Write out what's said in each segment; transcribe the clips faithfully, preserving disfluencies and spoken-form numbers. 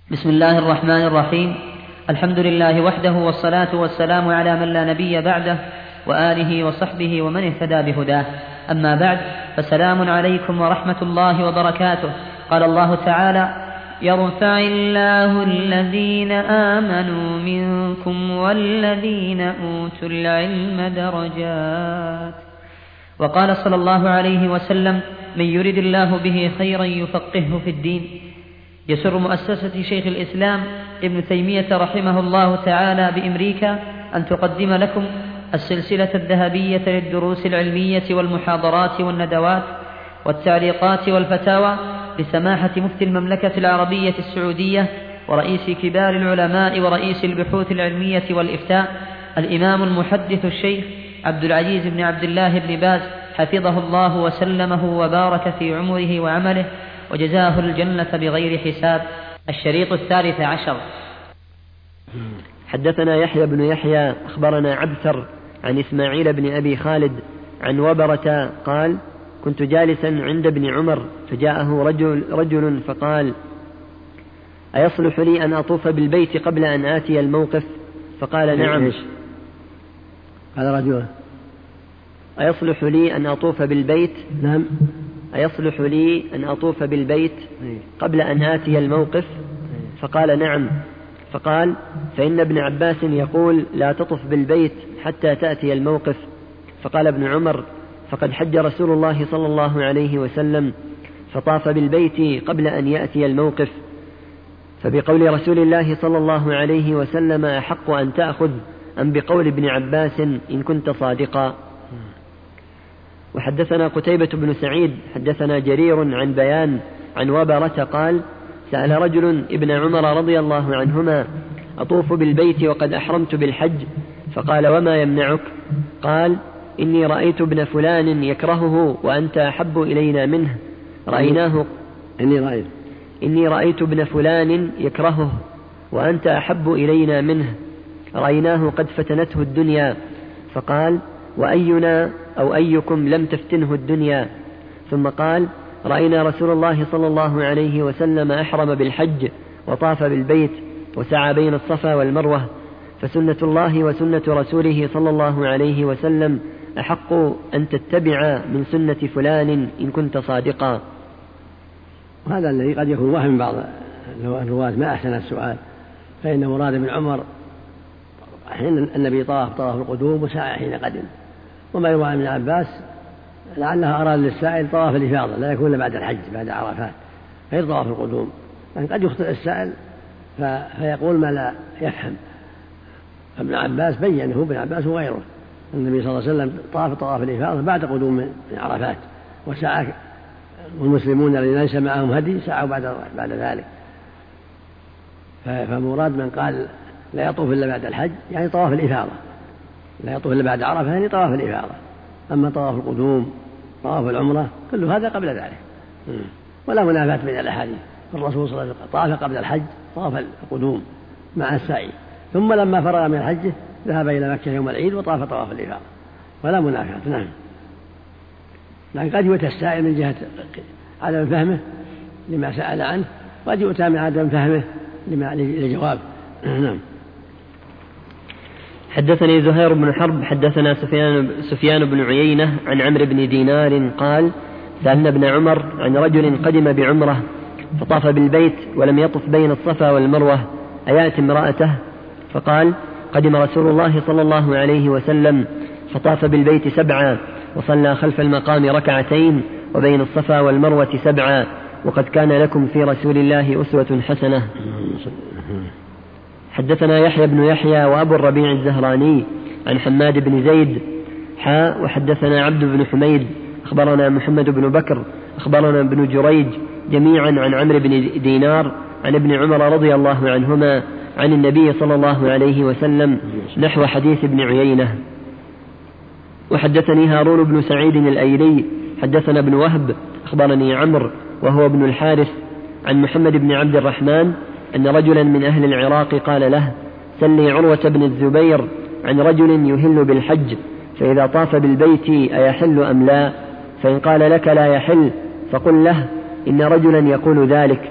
بسم الله الرحمن الرحيم. الحمد لله وحده، والصلاة والسلام على من لا نبي بعده، وآله وصحبه ومن اهتدى بهداه. أما بعد، فسلام عليكم ورحمة الله وبركاته. قال الله تعالى: يرفع الله الذين آمنوا منكم والذين أوتوا العلم درجات. وقال صلى الله عليه وسلم: من يرد الله به خيرا يفقهه في الدين. يسر مؤسسة شيخ الإسلام ابن تيمية رحمه الله تعالى بأمريكا أن تقدم لكم السلسلة الذهبية للدروس العلمية والمحاضرات والندوات والتعليقات والفتاوى لسماحة مفتي المملكة العربية السعودية ورئيس كبار العلماء ورئيس البحوث العلمية والإفتاء، الإمام المحدث الشيخ عبد العزيز بن عبد الله بن باز، حفظه الله وسلمه وبارك في عمره وعمله، وجزاه الجنة بغير حساب. الشريط الثالث عشر. حدثنا يحيى بن يحيى أخبرنا عبثر عن إسماعيل بن أبي خالد عن وبرة قال: كنت جالسا عند ابن عمر فجاءه رجل, رجل فقال: أيصلح لي أن أطوف بالبيت قبل أن آتي الموقف؟ فقال: نعم. قال رجل: أيصلح لي أن أطوف بالبيت؟ نعم. أيصلح لي أن أطوف بالبيت قبل أن آتي الموقف؟ فقال: نعم. فقال: فإن ابن عباس يقول: لا تطف بالبيت حتى تأتي الموقف. فقال ابن عمر: فقد حج رسول الله صلى الله عليه وسلم فطاف بالبيت قبل أن يأتي الموقف، فبقول رسول الله صلى الله عليه وسلم أحق أن تأخذ أم بقول ابن عباس إن كنت صادقا. وحدثنا قتيبة بن سعيد حدثنا جرير عن بيان عن وبرة قال: سأل رجل ابن عمر رضي الله عنهما: أطوف بالبيت وقد أحرمت بالحج؟ فقال: وما يمنعك؟ قال: إني رأيت ابن فلان يكرهه وأنت أحب إلينا منه، رأيناه إني رأيت إني رأيت ابن فلان يكرهه وأنت أحب إلينا منه، رأيناه قد فتنته الدنيا. فقال: وأينا أو أيكم لم تفتنه الدنيا؟ ثم قال: رأينا رسول الله صلى الله عليه وسلم أحرم بالحج وطاف بالبيت وسعى بين الصفا والمروة، فسنة الله وسنة رسوله صلى الله عليه وسلم أحق أن تتبع من سنة فلان إن كنت صادقا. وهذا الذي قد يكون وهم بعض الرواة ما أحسن السؤال، فإن مراد ابن عمر حين النبي طاف طواف القدوم وسعى حين قدم، وما يروى عن ابن عباس لعلها أراد للسائل طواف الإفاضة لا يكون إلا بعد الحج بعد عرفات غير طواف القدوم، يعني قد يخطئ السائل فيقول ما لا يفهم. ابن عباس بينه ابن عباس وغيره النبي صلى الله عليه وسلم طاف طواف الإفاضة بعد قدوم من عرفات، وسعى والمسلمون الذين ليس معهم هدي سعوا بعد بعد ذلك. فمراد من قال لا يطوف إلا بعد الحج يعني طواف الإفاضة، لا يطوف إلا بعد عرفة يعني طواف الإفاضة. أما طواف القدوم طواف العمرة كل هذا قبل ذلك، ولا منافاة بين الأحاديث. الرسول صلى الله عليه وسلم طاف قبل الحج طواف القدوم مع السعي، ثم لما فرغ من الحج ذهب إلى مكة يوم العيد وطاف طواف الإفاضة، ولا منافاة. نعم. لكن قد يؤتى السائل من جهة عدم فهمه لما سأل عنه، وقد يؤتى من عدم فهمه لجواب. نعم. حدثني زهير بن حرب حدثنا سفيان, سفيان بن عيينة عن عمرو بن دينار قال: سألنا ابن عمر عن رجل قدم بعمره فطاف بالبيت ولم يطف بين الصفا والمروة أيأتي امرأته؟ فقال: قدم رسول الله صلى الله عليه وسلم فطاف بالبيت سبعا وصلى خلف المقام ركعتين وبين الصفا والمروة سبعا، وقد كان لكم في رسول الله أسوة حسنة. حدثنا يحيى بن يحيى وأبو الربيع الزهراني عن حماد بن زيد حاء وحدثنا عبد بن حميد أخبرنا محمد بن بكر أخبرنا ابن جريج جميعا عن عمرو بن دينار عن ابن عمر رضي الله عنهما عن النبي صلى الله عليه وسلم نحو حديث ابن عيينة. وحدثني هارون بن سعيد الأيلي حدثنا ابن وهب أخبرني عمرو وهو ابن الحارث عن محمد بن عبد الرحمن أن رجلا من أهل العراق قال له: سلي عروة بن الزبير عن رجل يهل بالحج، فإذا طاف بالبيت أيحل أم لا؟ فإن قال لك لا يحل فقل له: إن رجلا يقول ذلك.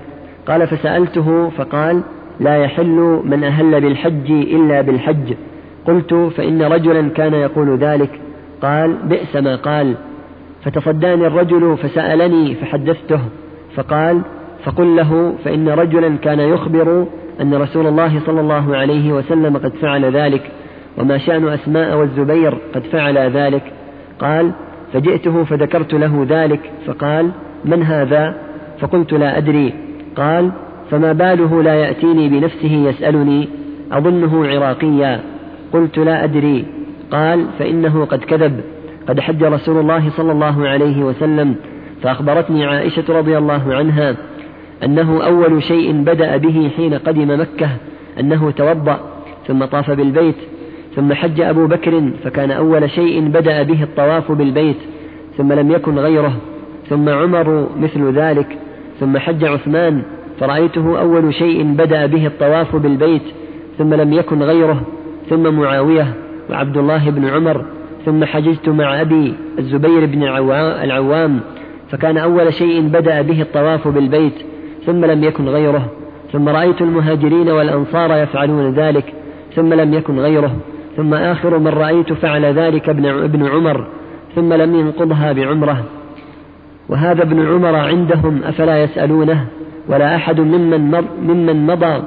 قال فسألته فقال لا يحل من أهل بالحج إلا بالحج. قلت فإن رجلا كان يقول ذلك. قال بئس ما قال. فتصداني الرجل فسألني فحدثته فقال فقل له فإن رجلا كان يخبر أن رسول الله صلى الله عليه وسلم قد فعل ذلك، وما شأن أسماء والزبير قد فعل ذلك. قال فجئته فذكرت له ذلك فقال من هذا؟ فقلت لا أدري. قال فما باله لا يأتيني بنفسه يسألني أظنه عراقيا. قلت لا أدري. قال فإنه قد كذب، قد حج رسول الله صلى الله عليه وسلم، فأخبرتني عائشة رضي الله عنها أنه أول شيء بدأ به حين قدم مكة أنه توضأ ثم طاف بالبيت، ثم حج أبو بكر فكان أول شيء بدأ به الطواف بالبيت ثم لم يكن غيره، ثم عمر مثل ذلك، ثم حج عثمان فرأيته أول شيء بدأ به الطواف بالبيت ثم لم يكن غيره، ثم معاوية وعبد الله بن عمر، ثم حججت مع أبي الزبير بن العوام فكان أول شيء بدأ به الطواف بالبيت ثم لم يكن غيره، ثم رأيت المهاجرين والأنصار يفعلون ذلك ثم لم يكن غيره، ثم آخر من رأيت فعل ذلك ابن عمر ثم لم ينقضها بعمره. وهذا ابن عمر عندهم أفلا يسألونه؟ ولا أحد ممن, ممن مضى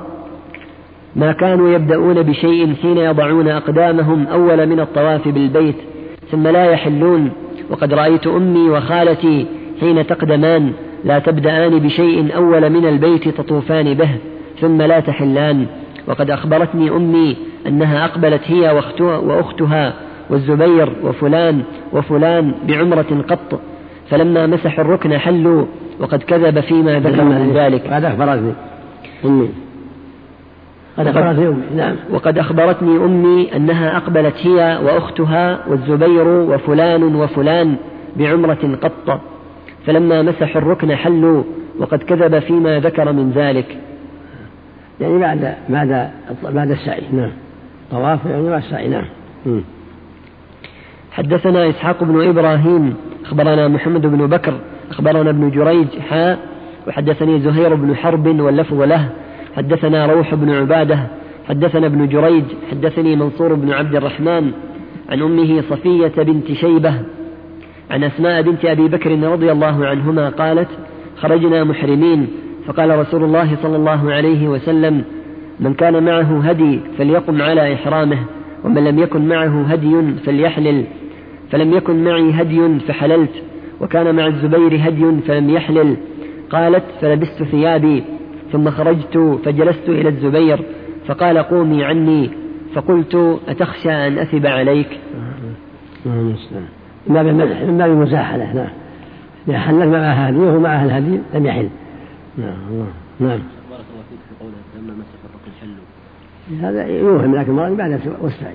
ما كانوا يبدأون بشيء حين يضعون أقدامهم أول من الطواف بالبيت ثم لا يحلون. وقد رأيت أمي وخالتي حين تقدمان لا تبدأان بشيء أول من البيت تطوفان به ثم لا تحلان. وقد أخبرتني أمي أنها أقبلت هي وأختها والزبير وفلان وفلان بعمرة قط، فلما مسحوا الركن حلوا، وقد كذب فيما ذكر من ذلك. قد أخبرتني أمي قد أخبرتني أمي نعم. وقد أخبرتني أمي أنها أقبلت هي وأختها والزبير وفلان وفلان بعمرة قط، فلما مسحوا الركن حلوا، وقد كذب فيما ذكر من ذلك. يعني بعد بعد بعد السعي نعم، طواف يعني بعد السعي نعم. حدثنا إسحاق بن إبراهيم أخبرنا محمد بن بكر أخبرنا ابن جريج حاء وحدثني زهير بن حرب واللفظ له. حدثنا روح بن عبادة حدثنا ابن جريج حدثني منصور بن عبد الرحمن عن أمه صفية بنت شيبة عن أسماء بنت أبي بكر رضي الله عنهما قالت خرجنا محرمين، فقال رسول الله صلى الله عليه وسلم من كان معه هدي فليقم على إحرامه، ومن لم يكن معه هدي فليحلل. فلم يكن معي هدي فحللت، وكان مع الزبير هدي فلم يحلل. قالت فلبست ثيابي ثم خرجت فجلست إلى الزبير فقال قومي عني، فقلت أتخشى أن أثب عليك؟ ما بمدح ما بمزاحلة نعم، إذا حلل معها هدي وهو معها الهدي لم يحل. نعم نعم. بارك الله فيك في قوله لما مسح الركن حلوا، هذا يوهم لكن مراد بعد والسعي.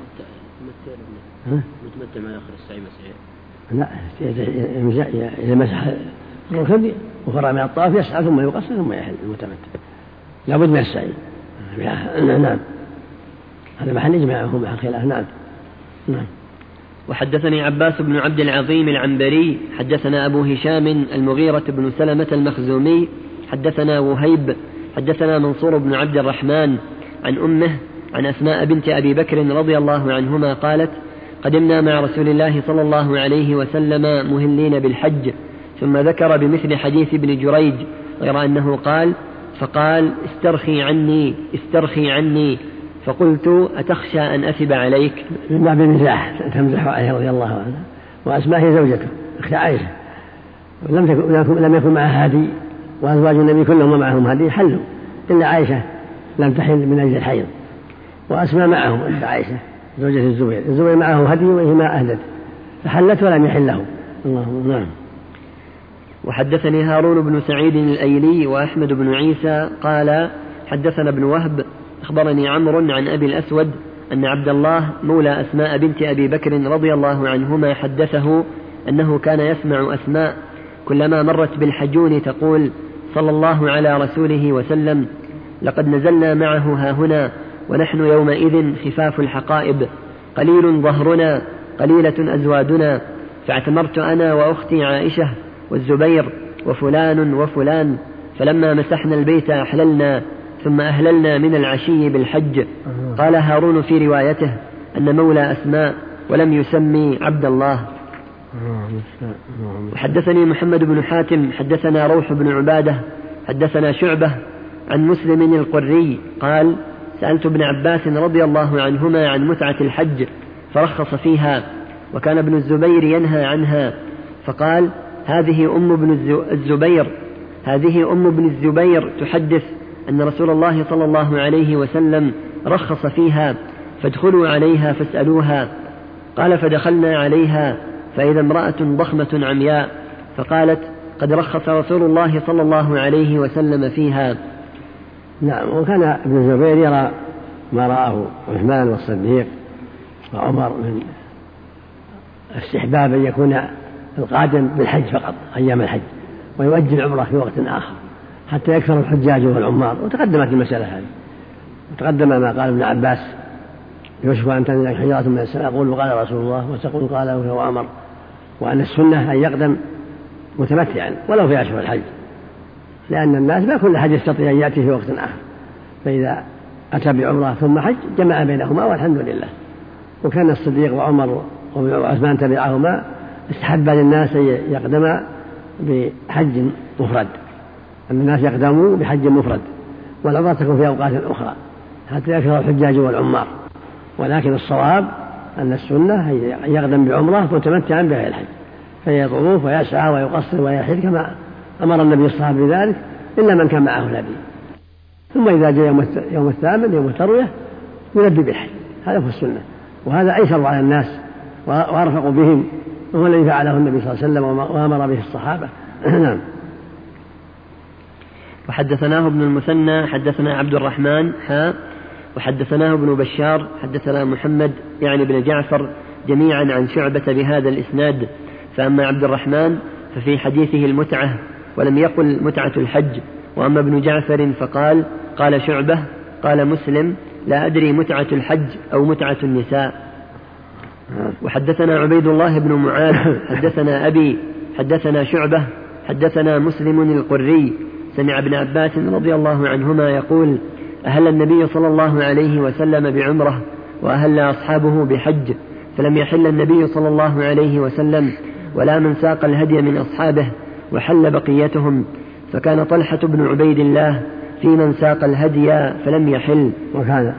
متمتع مع آخر السعي مسعي؟ لا، إذا مسح الركن وفرع من الطواف يسعى ثم يقصر ثم يحل المتمتع، لابد من السعي. نعم هذا محل إجماعهم مع الخلاف. نعم نعم. وحدثني عباس بن عبد العظيم العنبري حدثنا أبو هشام المغيرة بن سلمة المخزومي حدثنا وهيب حدثنا منصور بن عبد الرحمن عن أمه عن أسماء بنت أبي بكر رضي الله عنهما قالت قدمنا مع رسول الله صلى الله عليه وسلم مهلين بالحج، ثم ذكر بمثل حديث ابن جريج غير أنه قال فقال استرخي عني استرخي عني، فقلت أتخشى أن أثب عليك؟ من باب المزاح تمزح عليه رضي الله عنها، وأسماء هي زوجته أخت عائشة، لم تكن لم يكن معها هدي، وأزواج النبي كلهم معهم هدي حلوا إلا عائشة لم تحل من أجل الحيض، وأسماء معهم أخت عائشة زوجة الزبير، الزبير معه هدي وهي ما أهدت فحلت ولم يحل له. الله نعم. وحدثني هارون بن سعيد الأيلي وأحمد بن عيسى قال حدثنا ابن وهب أخبرني عمرو عن أبي الأسود أن عبد الله مولى أسماء بنت أبي بكر رضي الله عنهما حدثه أنه كان يسمع أسماء كلما مرت بالحجون تقول صلى الله على رسوله وسلم لقد نزلنا معه هاهنا ونحن يومئذ خفاف الحقائب قليل ظهرنا قليلة أزوادنا، فاعتمرت أنا وأختي عائشة والزبير وفلان وفلان، فلما مسحنا البيت أحللنا ثم أهللنا من العشي بالحج. قال هارون في روايته أن مولى أسماء ولم يسمي عبد الله. وحدثني محمد بن حاتم حدثنا روح بن عبادة حدثنا شعبة عن مسلم القري قال سألت ابن عباس رضي الله عنهما عن متعة الحج فرخص فيها، وكان ابن الزبير ينهى عنها، فقال هذه أم ابن الزبير هذه أم ابن الزبير تحدث أن رسول الله صلى الله عليه وسلم رخص فيها فادخلوا عليها فاسألوها. قال فدخلنا عليها فإذا امرأة ضخمة عمياء، فقالت قد رخص رسول الله صلى الله عليه وسلم فيها. نعم. وكان ابن الزبير يرى ما رآه عثمان والصديق وعمر من استحباب أن يكون القادم بالحج فقط أيام الحج ويؤجل عمره في وقت آخر حتى يكثر الحجاج والعمار. وتقدمت المسألة هذه، وتقدم ما قال ابن عباس يوشك أن تنزل حجارة من السماء يقول قال رسول الله وتقول قال وأمر، وأن السنة أن يقدم متمتعا ولو في أشهر الحج، لأن الناس ما كل حج يستطيع أن يأتي في وقت آخر، فإذا أتى بعمرة ثم حج جمع بينهما والحمد لله. وكان الصديق وعمر وعثمان تبعهما استحب للناس أن يقدم بحج مفرد، أن الناس يقدموا بحج مفرد والعمرة تكون في أوقات أخرى حتى يكثر الحجاج والعمار. ولكن الصواب أن السنة أن يقدم بعمرة متمتعا بها الحج، فيطوف ويسعى ويقصر ويحج كما أمر النبي الصحابة بذلك إلا من كان معه الهدي. ثم إذا جاء يوم الثامن يوم التروية يلبي بالحج، هذا هو السنة، وهذا أيسر على الناس وأرفق بهم، وهو الذي فعله النبي صلى الله عليه وسلم وأمر به الصحابة. نعم. وحدثناه ابن المثنى حدثنا عبد الرحمن حا وحدثناه ابن بشار حدثنا محمد يعني بن جعفر جميعا عن شعبة بهذا الإسناد. فأما عبد الرحمن ففي حديثه المتعة ولم يقل متعة الحج، وأما ابن جعفر فقال قال شعبة قال مسلم لا أدري متعة الحج أو متعة النساء. وحدثنا عبيد الله بن معاذ حدثنا أبي حدثنا شعبة حدثنا مسلم القري سمع ابن عباس رضي الله عنهما يقول أهل النبي صلى الله عليه وسلم بعمرة وأهل أصحابه بحج، فلم يحل النبي صلى الله عليه وسلم ولا من ساق الهدي من أصحابه وحل بقيتهم، فكان طلحة بن عبيد الله في من ساق الهدي فلم يحل. وكان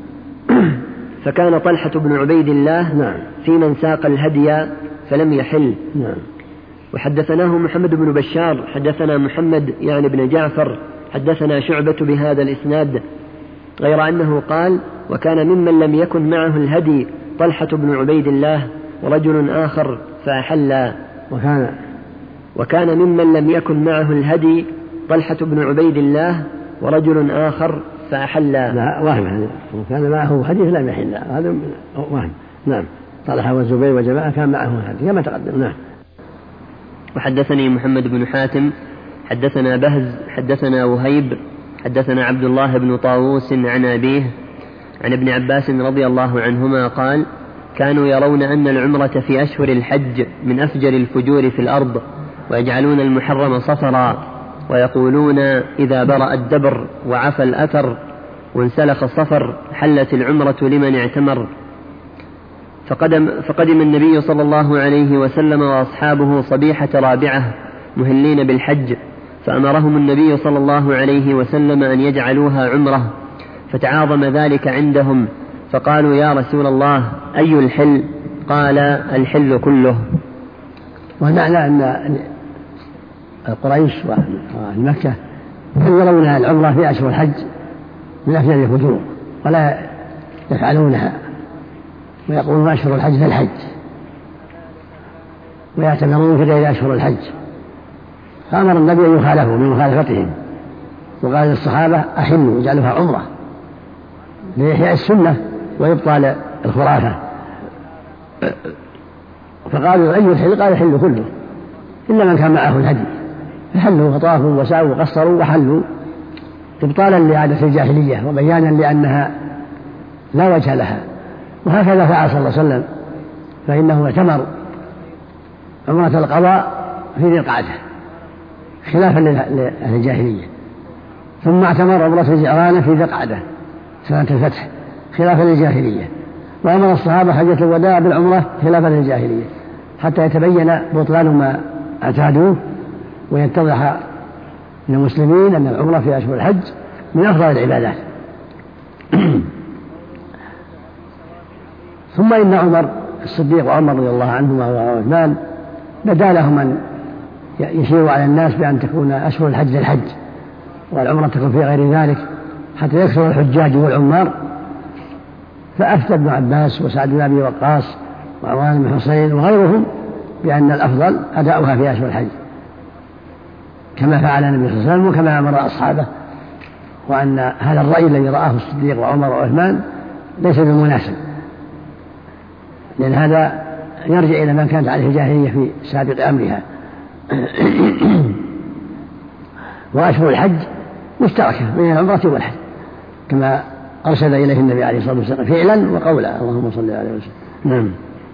فكان طلحة بن عبيد الله نعم. في من ساق الهدي فلم يحل. نعم. وحدثناه محمد بن بشار حدثنا محمد يعني بن جعفر حدثنا شعبة بهذا الإسناد، غير أنه قال وكان ممن لم يكن معه الهدي طلحة بن عبيد الله ورجل آخر فأحلا. وكان وكان ممن لم يكن معه الهدي طلحة بن عبيد الله ورجل آخر فأحلا. لا واهم، وكان معه هدي فلم يحل، هذا واهم. نعم. طلحة والزبير وجماعة كان معه الهدي كما تقدم. نعم. وحدثني محمد بن حاتم حدثنا بهز حدثنا وهيب حدثنا عبد الله بن طاووس عن أبيه عن ابن عباس رضي الله عنهما قال كانوا يرون أن العمرة في أشهر الحج من أفجر الفجور في الأرض، ويجعلون المحرم صفرا، ويقولون إذا برأ الدبر وعفى الأثر وانسلخ الصفر حلت العمرة لمن اعتمر. فقدم, فقدم النبي صلى الله عليه وسلم وأصحابه صبيحة رابعة مهلين بالحج، فأمرهم النبي صلى الله عليه وسلم أن يجعلوها عمرة، فتعاظم ذلك عندهم، فقالوا يا رسول الله أي الحل؟ قال الحل كله. والمعنى أن قريش ومكة يرون العمرة في أشهر الحج من أفجر الفجور ولا يفعلونها، ويقولون أشهر الحج في الحج ويعتمرون في غير أشهر الحج، فأمر النبي أن يخالفوا من مخالفتهم، وقال للصحابة أحلوا اجعلوها عمرة لإحياء السنة وإبطال الخرافة، فقالوا أي الحل؟ قال الحل كله إلا من كان معه الهدي، فحلوا وطافوا وسعوا وقصروا وحلوا إبطالا لعادة الجاهلية وبيانا لأنها لا وجه لها. وهكذا فعل صلى الله عليه وسلم، فإنه اعتمر عمرة القضاء في ذي القعدة خلافا للجاهلية، ثم اعتمر عمرة الجعرانة في ذي القعدة سنة الفتح خلافا للجاهلية، وأمر الصحابة حجة الوداع بالعمرة خلافا للجاهلية حتى يتبين بطلان ما اعتادوه ويتضح للمسلمين أن العمرة في أشهر الحج من أفضل العبادات. ثم إن عمر الصديق وعمر رضي الله عنهما وعثمان بدا لهم أن يشيروا على الناس بأن تكون أشهر الحج للحج والعمرة تكون في غير ذلك حتى يكثر الحجاج والعمار، فأفتى ابن عباس وسعد بن أبي وقاص وعمران بن حسين وغيرهم بأن الأفضل أداؤها في أشهر الحج كما فعل النبي صلى الله عليه وسلم وكما أمر أصحابه، وأن هذا الرأي الذي رآه الصديق وعمر وعثمان ليس بالمناسب، لأن هذا يرجع إلى ما كانت عليه الجاهلية في سابق أمرها. وأشهر الحج مشتركة بين العمرة والحج كما أرشد إليه النبي عليه الصلاة والسلام فعلا وقولا. اللهم صل عليه وسلم. نعم.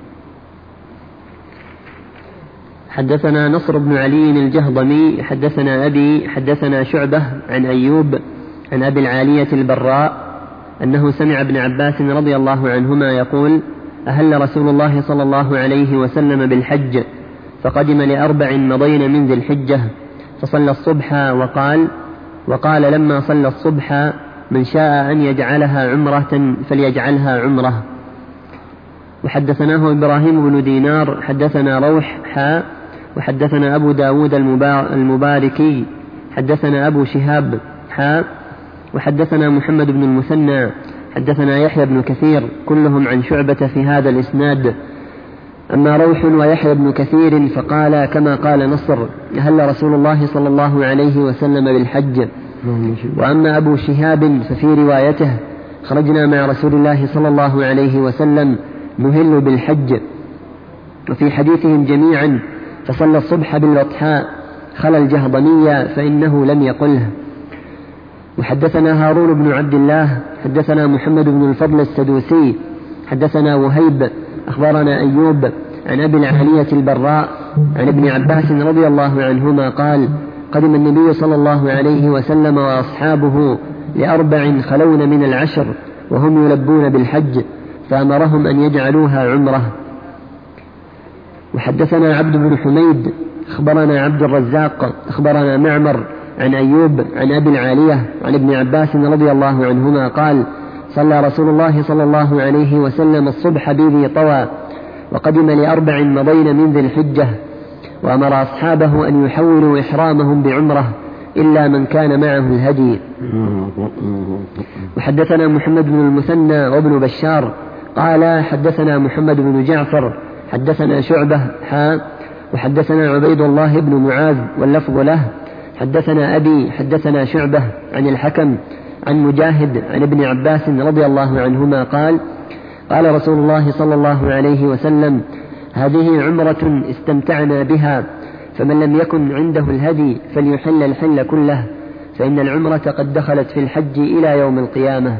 حدثنا نصر بن علي الجهضمي حدثنا أبي حدثنا شعبة عن أيوب عن أبي العالية البراء أنه سمع ابن عباس رضي الله عنهما يقول: أهل رسول الله صلى الله عليه وسلم بالحج فقدم لأربع مضين من ذي الحجة فصلى الصبح وقال وقال لما صلى الصبح: من شاء أن يجعلها عمرة فليجعلها عمرة. وحدثناه إبراهيم بن دينار حدثنا روح حاء وحدثنا أبو داود المباركي حدثنا أبو شهاب حاء وحدثنا محمد بن المثنى حدثنا يحيى بن كثير كلهم عن شعبة في هذا الإسناد. أما روح ويحيى بن كثير فقال كما قال نصر: هل رسول الله صلى الله عليه وسلم بالحج. وأما أبو شهاب ففي روايته: خرجنا مع رسول الله صلى الله عليه وسلم نهل بالحج. وفي حديثهم جميعا فصلى الصبح بالبطحاء خلى الجهضمية فإنه لم يقله. وحدثنا هارون بن عبد الله حدثنا محمد بن الفضل السدوسي حدثنا وهيب أخبرنا أيوب عن أبي العالية البراء عن ابن عباس رضي الله عنهما قال: قدم النبي صلى الله عليه وسلم وأصحابه لأربع خلون من العشر وهم يلبون بالحج فأمرهم أن يجعلوها عمرة. وحدثنا عبد بن حميد أخبرنا عبد الرزاق أخبرنا معمر عن أيوب عن أبي العالية عن ابن عباس رضي الله عنهما قال: صلى رسول الله صلى الله عليه وسلم الصبح بذي طوى وقدم لأربع مضين من ذي الحجة وأمر أصحابه أن يحولوا إحرامهم بعمرة إلا من كان معه الهدي. وحدثنا محمد بن المثنى وابن بشار قال حدثنا محمد بن جعفر حدثنا شعبة حا وحدثنا عبيد الله بن معاذ واللفظ له حدثنا أبي حدثنا شعبة عن الحكم عن مجاهد عن ابن عباس رضي الله عنهما قال: قال رسول الله صلى الله عليه وسلم: هذه عمرة استمتعنا بها، فمن لم يكن عنده الهدي فليحل الحل كله، فإن العمرة قد دخلت في الحج إلى يوم القيامة.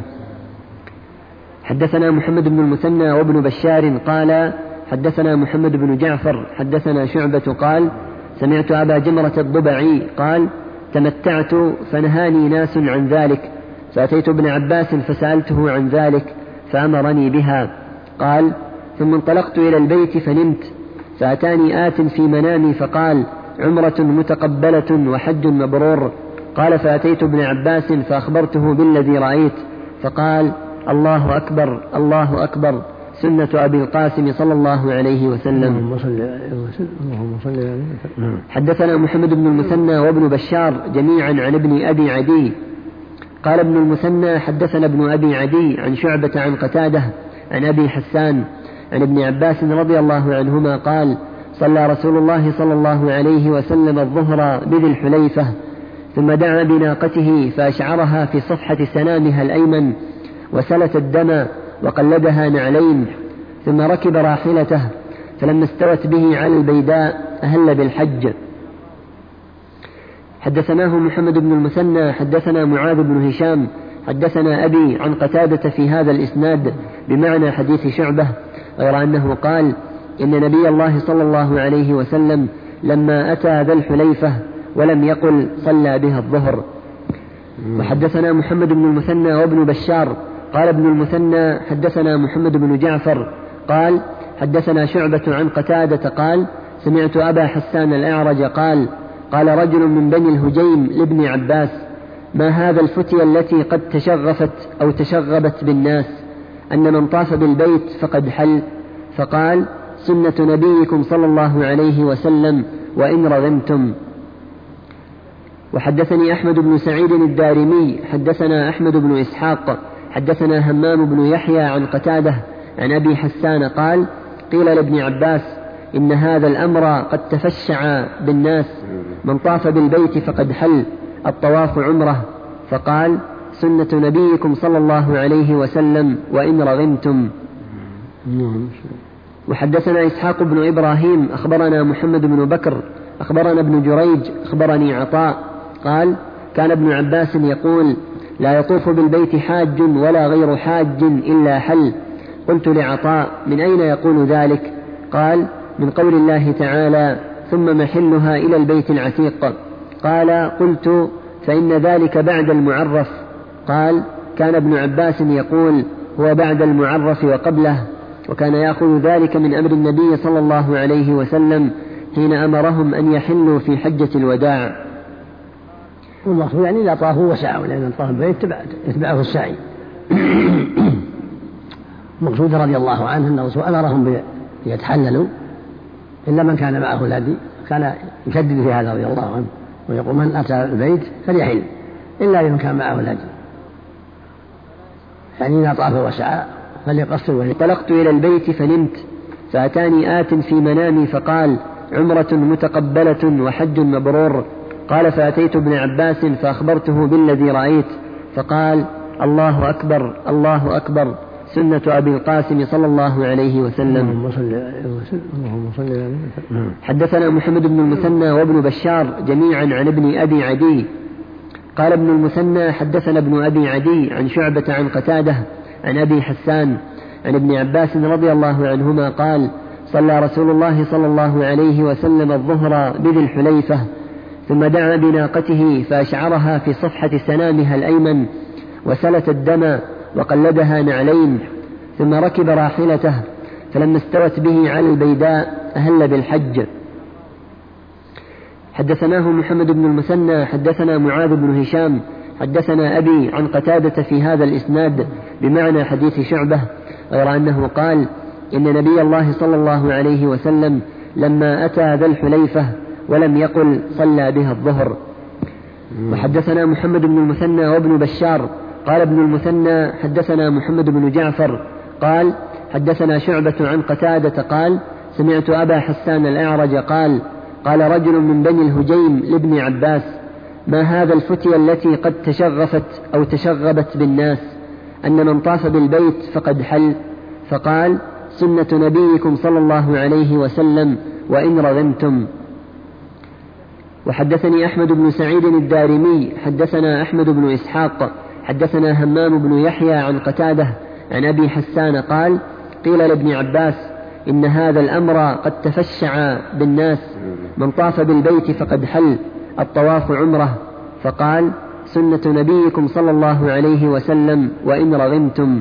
حدثنا محمد بن المثنى وابن بشار قال حدثنا محمد بن جعفر حدثنا شعبة قال: سمعت أبا جمرة الضبعي قال: تمتعت فنهاني ناس عن ذلك، فأتيت ابن عباس فسألته عن ذلك فأمرني بها. قال: ثم انطلقت إلى البيت فنمت، فأتاني آت في منامي فقال: عمرة متقبلة وحج مبرور. قال: فأتيت ابن عباس فأخبرته بالذي رأيت، فقال: الله أكبر الله أكبر، سنة أبي القاسم صلى الله عليه وسلم. حدثنا محمد بن المثنى وابن بشار جميعا عن ابن أبي عدي قال ابن المثنى حدثنا ابن أبي عدي عن شعبة عن قتادة عن أبي حسان عن ابن عباس رضي الله عنهما قال: صلى رسول الله صلى الله عليه وسلم الظهر بذي الحليفة، ثم دعا بناقته فأشعرها في صفحة سنامها الأيمن وسلت الدم وقلدها نعلين، ثم ركب راحلته، فلما استوت به على البيداء أهل بالحج. حدثناه محمد بن المثنى حدثنا معاذ بن هشام حدثنا أبي عن قتادة في هذا الإسناد بمعنى حديث شعبة، غير أنه قال: إن نبي الله صلى الله عليه وسلم لما أتى ذا الحليفة ولم يقل صلى بها الظهر. وحدثنا محمد بن المثنى وابن بشار قال ابن المثنى حدثنا محمد بن جعفر قال حدثنا شعبة عن قتادة قال سمعت أبا حسان الأعرج قال قال رجل من بني الهجيم لابن عباس ما هذا الفتية التي قد تشغفت أو تشغبت بالناس أن من طاف بالبيت فقد حل؟ فقال سنة نبيكم صلى الله عليه وسلم وإن رغمتم. وحدثني أحمد بن سعيد الدارمي حدثنا أحمد بن إسحاق حدثنا همام بن يحيى عن قتادة عن أبي حسان قال قيل لابن عباس إن هذا الأمر قد تفشع بالناس من طاف بالبيت فقد حل الطواف عمره؟ فقال سنة نبيكم صلى الله عليه وسلم وإن رغمتم. وحدثنا إسحاق بن إبراهيم أخبرنا محمد بن بكر أخبرنا ابن جريج أخبرني عطاء قال كان ابن عباس يقول لا يطوف بالبيت حاج ولا غير حاج إلا حل. قلت لعطاء من أين يقول ذلك؟ قال من قول الله تعالى ثم محلها إلى البيت العتيق. قال قلت فإن ذلك بعد المعرف. قال كان ابن عباس يقول هو بعد المعرف وقبله، وكان يأخذ ذلك من أمر النبي صلى الله عليه وسلم حين أمرهم أن يحلوا في حجة الوداع. والمقصود يعني لا طافوا وسعوا، لأن طاف البيت يتبعه السعي. المقصود رضي الله عنه أن الرسول أمرهم بيتحللوا إلا من كان معه الهدي، كان يشدد في هذا رضي الله عنه ويقول من أتى البيت فليحل إلا من كان معه الهدي، يعني إذا طاف وسعى فليقصر. انطلقت إلى البيت فنمت فأتاني آت في منامي فقال عمرة متقبلة وحج مبرور. قال فأتيت ابن عباس فأخبرته بالذي رأيت فقال الله أكبر الله أكبر سنة أبي القاسم صلى الله عليه وسلم. حدثنا محمد بن المثنى وابن بشار جميعا عن ابن أبي عدي قال ابن المثنى حدثنا ابن أبي عدي عن شعبة عن قتادة عن أبي حسان عن ابن عباس رضي الله عنهما قال صلى رسول الله صلى الله عليه وسلم الظهر بذي الحليفة ثم دعا بناقته فأشعرها في صفحة سنامها الأيمن وسلت الدم وقلدها نعلين، ثم ركب راحلته فلما استوت به على البيداء أهل بالحج. حدثناه محمد بن المثنى حدثنا معاذ بن هشام حدثنا أبي عن قتادة في هذا الإسناد بمعنى حديث شعبة، غير أنه قال إن نبي الله صلى الله عليه وسلم لما أتى ذا الحليفة ولم يقل صلى بها الظهر. وحدثنا محمد بن المثنى وابن بشار قال ابن المثنى حدثنا محمد بن جعفر قال حدثنا شعبة عن قتادة قال سمعت أبا حسان الأعرج قال قال رجل من بني الهجيم لابن عباس ما هذا الفتية التي قد تشغفت أو تشغبت بالناس أن من طاف بالبيت فقد حل؟ فقال سنة نبيكم صلى الله عليه وسلم وإن رغمتم. وحدثني أحمد بن سعيد الدارمي حدثنا أحمد بن إسحاق حدثنا همام بن يحيى عن قتادة عن أبي حسان قال قيل لابن عباس إن هذا الأمر قد تفشع بالناس من طاف بالبيت فقد حل الطواف عمره؟ فقال سنة نبيكم صلى الله عليه وسلم وإن رغمتم.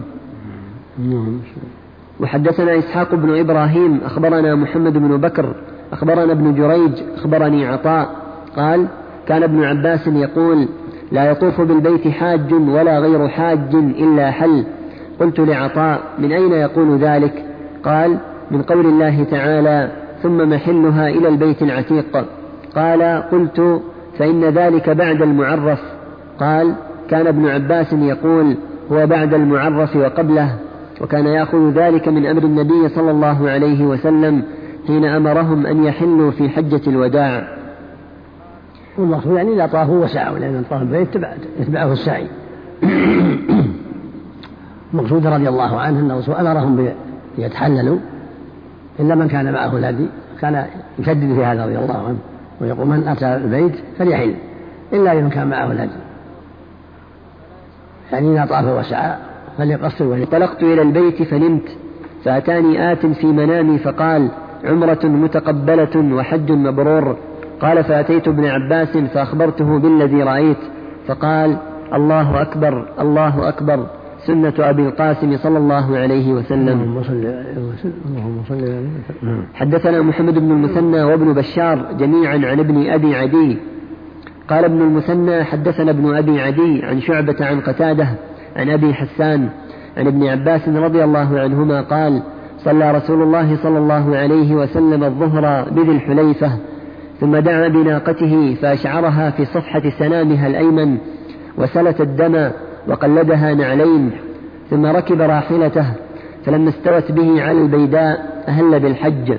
وحدثنا إسحاق بن إبراهيم أخبرنا محمد بن بكر أخبرنا ابن جريج أخبرني عطاء قال كان ابن عباس يقول لا يطوف بالبيت حاج ولا غير حاج إلا حل. قلت لعطاء من أين يقول ذلك؟ قال من قول الله تعالى ثم محلها إلى البيت العتيق. قال قلت فإن ذلك بعد المعرف. قال كان ابن عباس يقول هو بعد المعرف وقبله، وكان يأخذ ذلك من أمر النبي صلى الله عليه وسلم حين أمرهم أن يحلوا في حجة الوداع. والمقصود يعني لا طافوا وسعوا، لأن طاف البيت يتبعه السعي. المقصود رضي الله عنه أن الرسول أمرهم بيتحللوا إلا من كان معه الهدي، كان يشدد في هذا رضي الله عنه ويقول من أتى البيت فليحل إلا من كان معه الهدي، يعني إذا طاف وسعى فليقصر. انطلقت إلى البيت فنمت فأتاني آت في منامي فقال عمرة متقبلة وحج مبرور. قال فأتيت ابن عباس فأخبرته بالذي رأيت فقال الله أكبر الله أكبر سنة أبي القاسم صلى الله عليه وسلم. اللهم صل اللهم صل عليه وسلم. حدثنا محمد بن المثنى وابن بشار جميعا عن ابن أبي عدي قال ابن المثنى حدثنا ابن أبي عدي عن شعبة عن قتادة عن أبي حسان عن ابن عباس رضي الله عنهما قال صلى رسول الله صلى الله عليه وسلم الظهر بذي الحليفة ثم دعا بناقته فأشعرها في صفحة سنامها الأيمن وسلت الدم وقلدها نعلين ثم ركب راحلته فلما استوت به على البيداء أهل بالحج.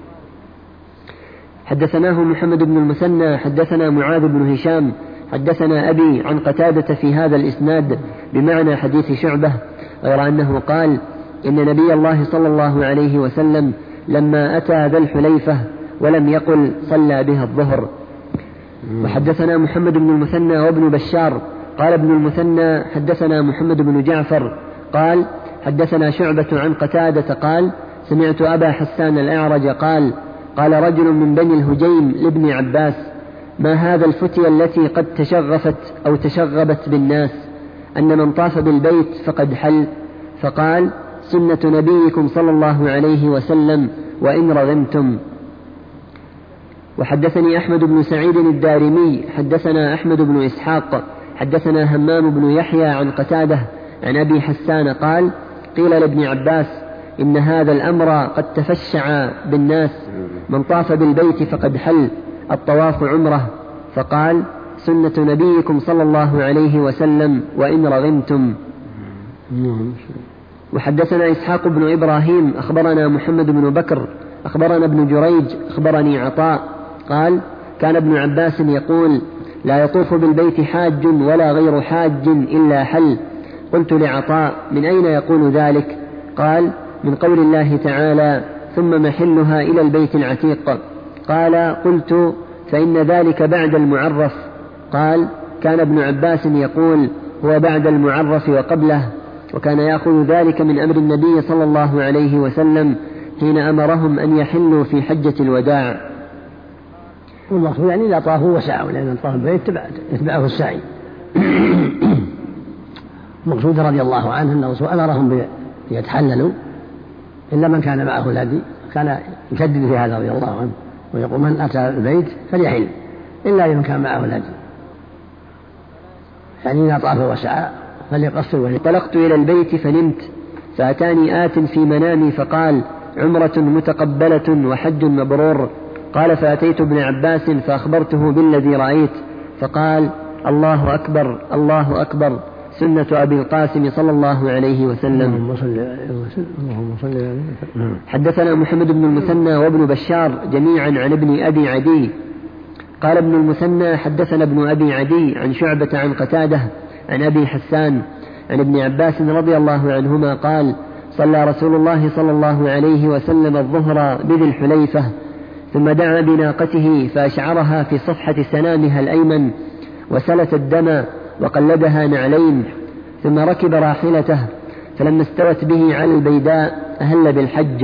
حدثناه محمد بن المثنى حدثنا معاذ بن هشام حدثنا أبي عن قتادة في هذا الإسناد بمعنى حديث شعبة غير أنه قال إن نبي الله صلى الله عليه وسلم لما أتى ذا الحليفة ولم يقل صلى بها الظهر. وحدثنا محمد بن المثنى وابن بشار قال ابن المثنى حدثنا محمد بن جعفر قال حدثنا شعبة عن قتادة قال سمعت أبا حسان الأعرج قال قال رجل من بني الهجيم لابن عباس ما هذا الفتية التي قد تشغفت أو تشغبت بالناس أن من طاف بالبيت فقد حل؟ فقال سنة نبيكم صلى الله عليه وسلم وإن رغمتم. وحدثني أحمد بن سعيد الدارمي حدثنا أحمد بن إسحاق حدثنا همام بن يحيى عن قتادة عن أبي حسان قال قيل لابن عباس إن هذا الأمر قد تفشع بالناس من طاف بالبيت فقد حل الطواف عمره فقال سنة نبيكم صلى الله عليه وسلم وإن رغمتم. وحدثنا إسحاق بن إبراهيم أخبرنا محمد بن بكر أخبرنا ابن جريج أخبرني عطاء قال كان ابن عباس يقول لا يطوف بالبيت حاج ولا غير حاج إلا حل. قلت لعطاء من أين يقول ذلك؟ قال من قول الله تعالى ثم محلها إلى البيت العتيق. قال قلت فإن ذلك بعد المعرف. قال كان ابن عباس يقول هو بعد المعرف وقبله وكان يأخذ ذلك من أمر النبي صلى الله عليه وسلم حين أمرهم أن يحلوا في حجة الوداع. والمقصود يعني إذا طافوا وسعوا لأن طاف البيت يتبعه السعي. المقصود رضي الله عنه أن الرسول أمرهم بيتحللوا إلا من كان معه الهدي كان يشدد في هذا رضي الله عنه ويقول من أتى البيت فليحل إلا من كان معه الهدي يعني إذا طاف وسعى فليقصر. انطلقت إلى البيت فنمت فأتاني آت في منامي فقال عمرة متقبلة وحج مبرور. قال فأتيت ابن عباس فأخبرته بالذي رأيت فقال الله أكبر الله أكبر سنة أبي القاسم صلى الله عليه وسلم. اللهم صل عليه وسلم. حدثنا محمد بن المثنى وابن بشار جميعا عن ابن أبي عدي قال ابن المثنى حدثنا ابن أبي عدي عن شعبة عن قتادة عن أبي حسان عن ابن عباس رضي الله عنهما قال صلى رسول الله صلى الله عليه وسلم الظهر بذي الحليفة ثم دعا بناقته فأشعرها في صفحة سنامها الأيمن وسلت الدم وقلدها نعلين ثم ركب راحلته فلما استوت به على البيداء أهل بالحج.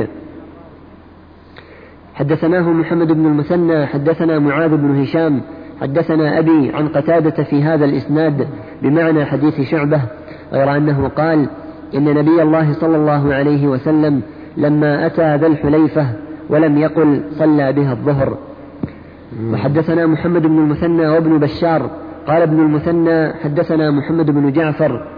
حدثناه محمد بن المثنى حدثنا معاذ بن هشام حدثنا أبي عن قتادة في هذا الإسناد بمعنى حديث شعبة غير أنه قال إن نبي الله صلى الله عليه وسلم لما أتى ذا الحليفة ولم يقل صلى بها الظهر. وحدثنا محمد بن المثنى وابن بشار قال ابن المثنى حدثنا محمد بن جعفر